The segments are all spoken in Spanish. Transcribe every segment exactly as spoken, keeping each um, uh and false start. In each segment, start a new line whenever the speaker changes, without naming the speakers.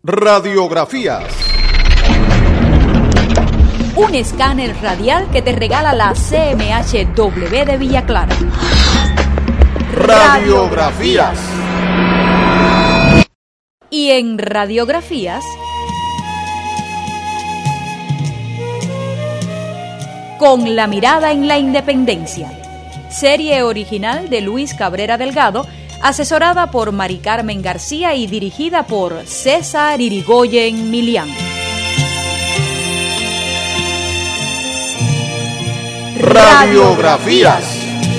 Radiografías.
Un escáner radial que te regala la C M H W de Villa Clara.
Radiografías.
Y en Radiografías, Con la mirada en la independencia, serie original de Luis Cabrera Delgado, asesorada por Mari Carmen García y dirigida por César Irigoyen Milián.
Radiografías.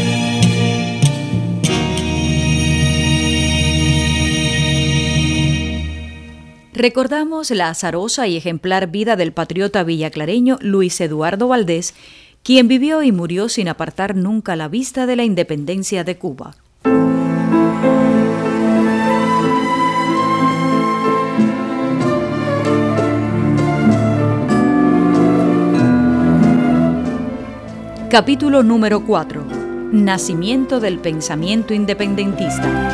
Recordamos la azarosa y ejemplar vida del patriota villaclareño Luis Eduardo Valdés, quien vivió y murió sin apartar nunca la vista de la independencia de Cuba. Capítulo número cuatro. Nacimiento del pensamiento independentista.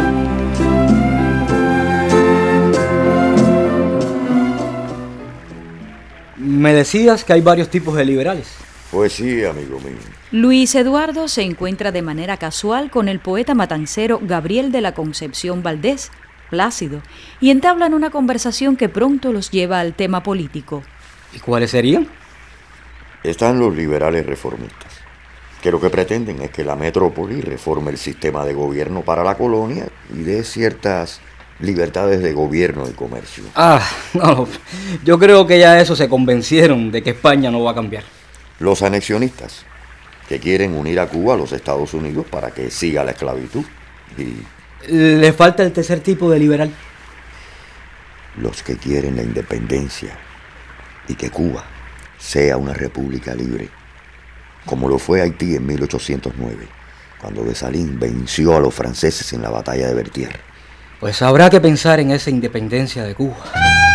Me decías que hay varios tipos de liberales.
Pues sí, amigo mío.
Luis Eduardo se encuentra de manera casual con el poeta matancero Gabriel de la Concepción Valdés, plácido, y entablan una conversación que pronto los lleva al tema político.
¿Y cuáles serían?
Están los liberales reformistas, que lo que pretenden es que la metrópoli reforme el sistema de gobierno para la colonia y dé ciertas libertades de gobierno y comercio.
Ah, no, yo creo que ya eso se convencieron de que España no va a cambiar.
Los anexionistas, que quieren unir a Cuba a los Estados Unidos para que siga la esclavitud. Y
le falta el tercer tipo de liberal.
Los que quieren la independencia y que Cuba sea una república libre, como lo fue Haití en mil ochocientos nueve, cuando Dessalines venció a los franceses en la batalla de Berthier.
Pues habrá que pensar en esa independencia de Cuba.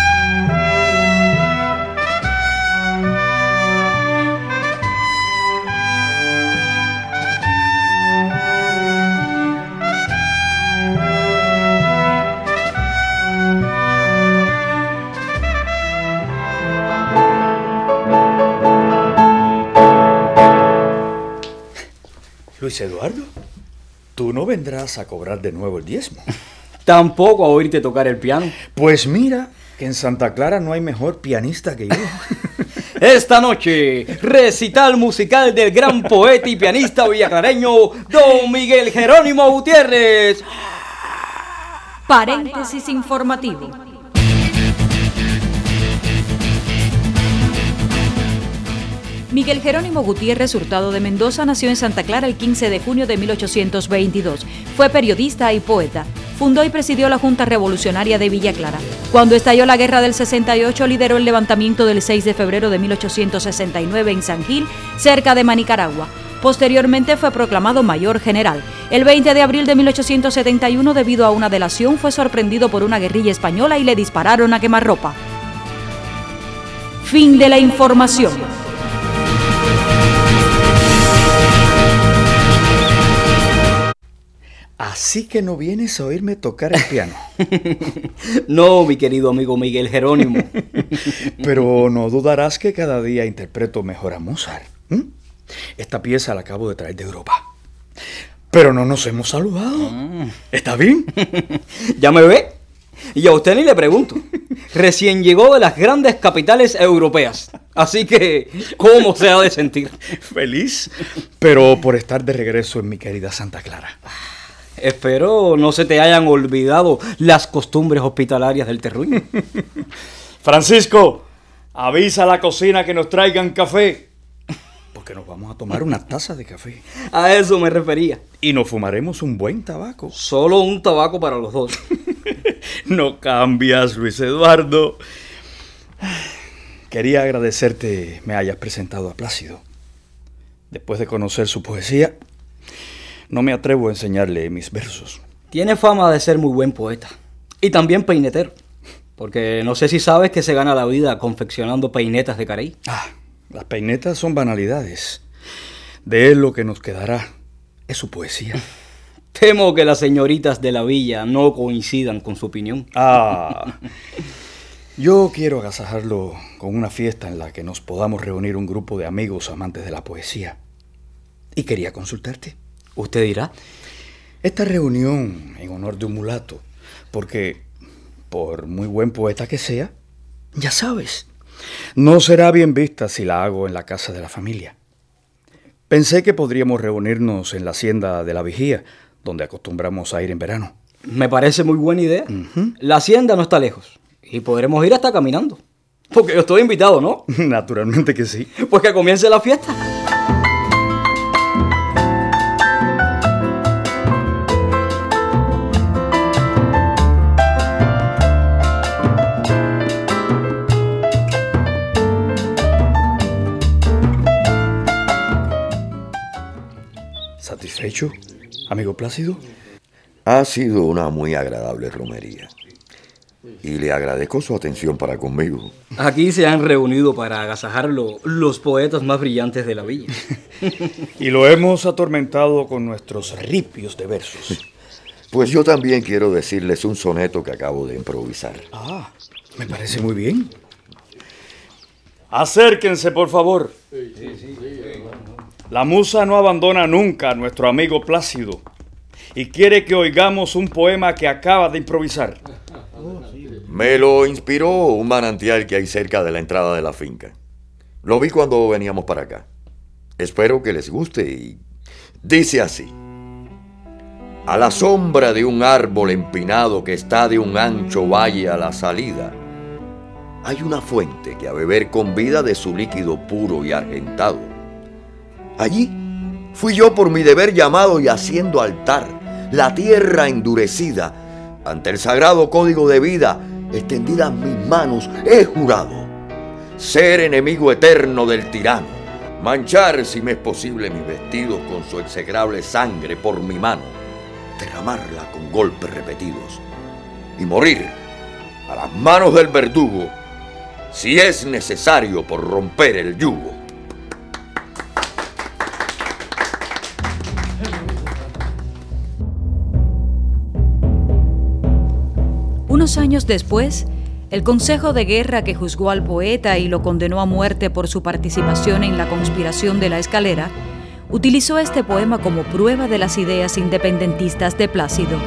Luis Eduardo, tú no vendrás a cobrar de nuevo el diezmo.
Tampoco a oírte tocar el piano.
Pues mira, que en Santa Clara no hay mejor pianista que yo.
Esta noche, recital musical del gran poeta y pianista villaclareño, don Miguel Jerónimo Gutiérrez.
Paréntesis informativo. Miguel Jerónimo Gutiérrez Hurtado de Mendoza nació en Santa Clara el quince de junio de mil ochocientos veintidós. Fue periodista y poeta. Fundó y presidió la Junta Revolucionaria de Villa Clara. Cuando estalló la Guerra del sesenta y ocho, lideró el levantamiento del seis de febrero de mil ochocientos sesenta y nueve en San Gil, cerca de Manicaragua. Posteriormente fue proclamado mayor general. El veinte de abril de mil ochocientos setenta y uno, debido a una delación, fue sorprendido por una guerrilla española y le dispararon a quemarropa. Fin de la información.
Así que no vienes a oírme tocar el piano.
No, mi querido amigo Miguel Jerónimo.
Pero no dudarás que cada día interpreto mejor a Mozart. ¿Mm? Esta pieza la acabo de traer de Europa. Pero no nos hemos saludado. Mm. ¿Está bien?
¿Ya me ve? Y a usted ni le pregunto. Recién llegó de las grandes capitales europeas. Así que, ¿cómo se ha de sentir?
Feliz, pero por estar de regreso en mi querida Santa Clara.
Espero no se te hayan olvidado las costumbres hospitalarias del terruño.
Francisco, avisa a la cocina que nos traigan café, porque nos vamos a tomar una taza de café.
A eso me refería.
Y nos fumaremos un buen tabaco.
Solo un tabaco para los dos.
No cambias, Luis Eduardo. Quería agradecerte me hayas presentado a Plácido. Después de conocer su poesía, no me atrevo a enseñarle mis versos.
Tiene fama de ser muy buen poeta. Y también peinetero. Porque no sé si sabes que se gana la vida confeccionando peinetas de carey.
Ah, las peinetas son banalidades. De él lo que nos quedará es su poesía.
Temo que las señoritas de la villa no coincidan con su opinión.
Ah. Yo quiero agasajarlo con una fiesta en la que nos podamos reunir un grupo de amigos amantes de la poesía. Y quería consultarte.
Usted dirá.
Esta reunión en honor de un mulato, porque, por muy buen poeta que sea, ya sabes, no será bien vista si la hago en la casa de la familia. Pensé que podríamos reunirnos en la hacienda de la Vigía, donde acostumbramos a ir en verano.
Me parece muy buena idea.
Uh-huh.
La hacienda no está lejos y podremos ir hasta caminando. Porque yo estoy invitado, ¿no?
Naturalmente que sí.
Pues que comience la fiesta.
¿Satisfecho, amigo Plácido?
Ha sido una muy agradable romería. Y le agradezco su atención para conmigo.
Aquí se han reunido para agasajarlo los poetas más brillantes de la villa.
Y lo hemos atormentado con nuestros ripios de versos.
Pues yo también quiero decirles un soneto que acabo de improvisar.
Ah, me parece muy bien. Acérquense, por favor. La musa no abandona nunca a nuestro amigo Plácido y quiere que oigamos un poema que acaba de improvisar.
Me lo inspiró un manantial que hay cerca de la entrada de la finca. Lo vi cuando veníamos para acá. Espero que les guste y dice así. A la sombra de un árbol empinado que está de un ancho valle a la salida, hay una fuente que a beber convida de su líquido puro y argentado. Allí fui yo por mi deber llamado y haciendo altar, la tierra endurecida, ante el sagrado código de vida, extendidas mis manos, he jurado ser enemigo eterno del tirano, manchar, si me es posible, mis vestidos con su execrable sangre por mi mano, derramarla con golpes repetidos y morir a las manos del verdugo, si es necesario por romper el yugo.
Unos años después, el Consejo de Guerra que juzgó al poeta y lo condenó a muerte por su participación en la conspiración de la Escalera, utilizó este poema como prueba de las ideas independentistas de Plácido.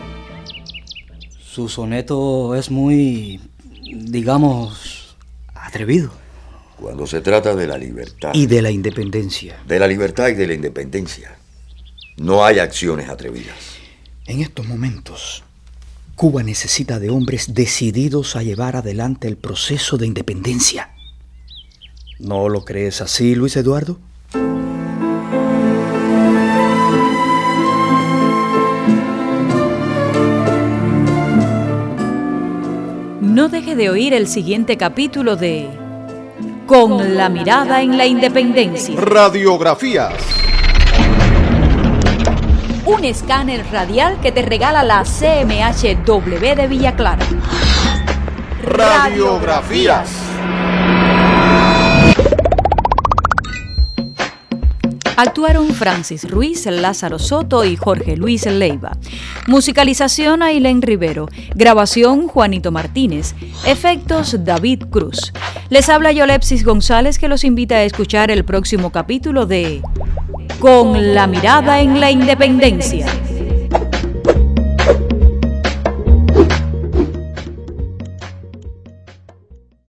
Su soneto es muy, digamos, atrevido.
Cuando se trata de la libertad...
Y de la independencia.
De la libertad y de la independencia, no hay acciones atrevidas.
En estos momentos, Cuba necesita de hombres decididos a llevar adelante el proceso de independencia. ¿No lo crees así, Luis Eduardo?
No deje de oír el siguiente capítulo de Con la mirada en la independencia.
Radiografías.
Un escáner radial que te regala la C M H W de Villa Clara.
Radiografías.
Actuaron Francis Ruiz, Lázaro Soto y Jorge Luis Leiva. Musicalización Ailén Rivero. Grabación Juanito Martínez. Efectos David Cruz. Les habla Yolepsis González, que los invita a escuchar el próximo capítulo de Con la mirada en la independencia.